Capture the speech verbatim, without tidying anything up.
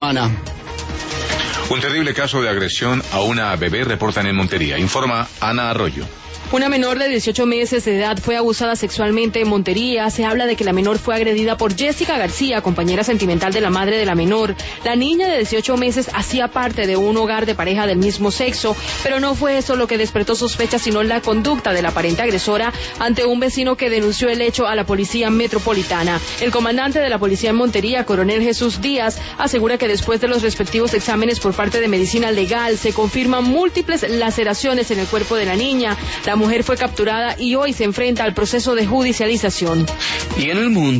Ana. Un terrible caso de agresión a una bebé reportan en Montería. Informa Ana Arroyo. Una menor de dieciocho meses de edad fue abusada sexualmente en Montería. Se habla de que la menor fue agredida por Jessica García, compañera sentimental de la madre de la menor. La niña de dieciocho meses hacía parte de un hogar de pareja del mismo sexo, pero no fue eso lo que despertó sospechas, sino la conducta de la aparente agresora ante un vecino que denunció el hecho a la policía metropolitana. El comandante de la policía en Montería, coronel Jesús Díaz, asegura que después de los respectivos exámenes por parte de medicina legal se confirman múltiples laceraciones en el cuerpo de la niña. La mujer fue capturada y hoy se enfrenta al proceso de judicialización. Y en el mundo